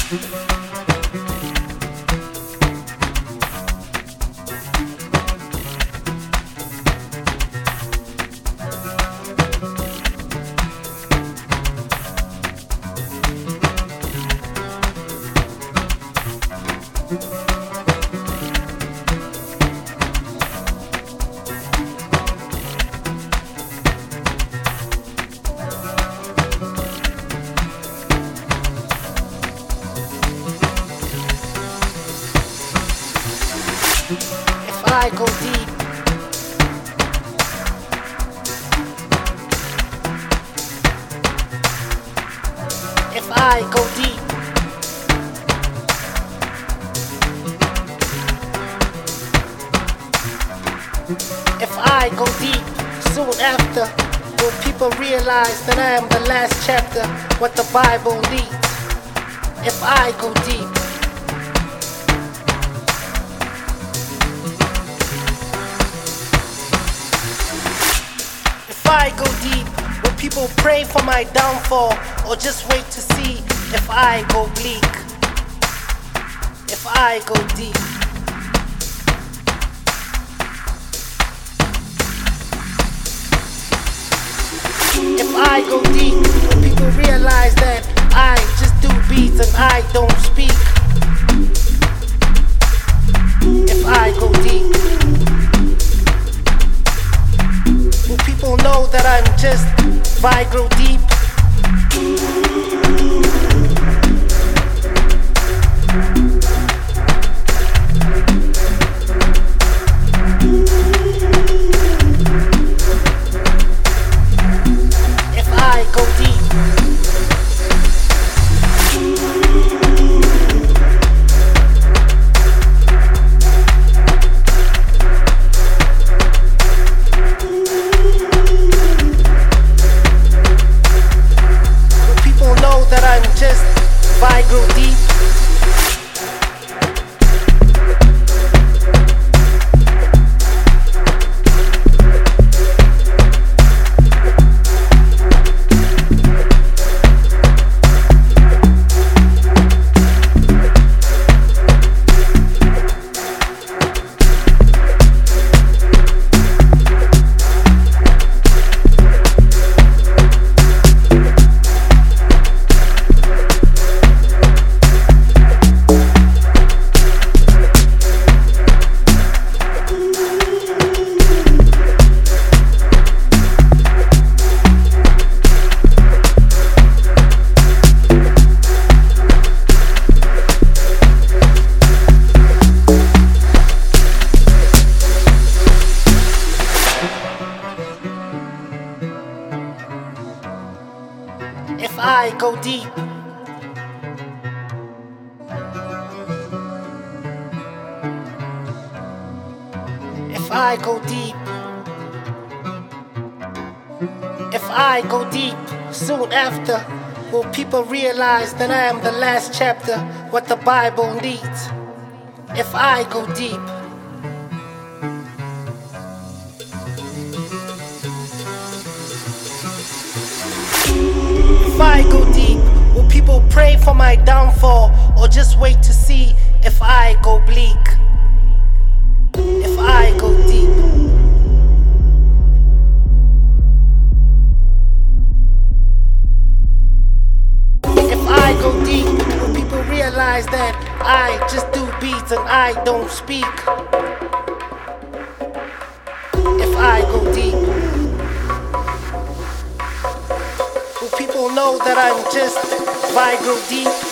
If I go deep, if I go deep, if I go deep, soon after, will people realize that I am the last chapter, what the Bible leads? If I go deep, if I go deep, will people pray for my downfall, or just wait to see if I go bleak? If I go deep, if I go deep, will people realize that I just do beats and I don't speak? If I go deep, will people know that I'm just Vigro deep? If I go deep, will people know that I'm just Vigro deep? If I go deep, if I go deep, if I go deep, soon after, will people realize that I am the last chapter, what the Bible needs? If I go deep, if I go deep, will people pray for my downfall, or just wait to see if I go bleak? If I go deep, if I go deep, will people realize that I just do beats and I don't speak? If I go deep, will people know that I'm just Vigro deep?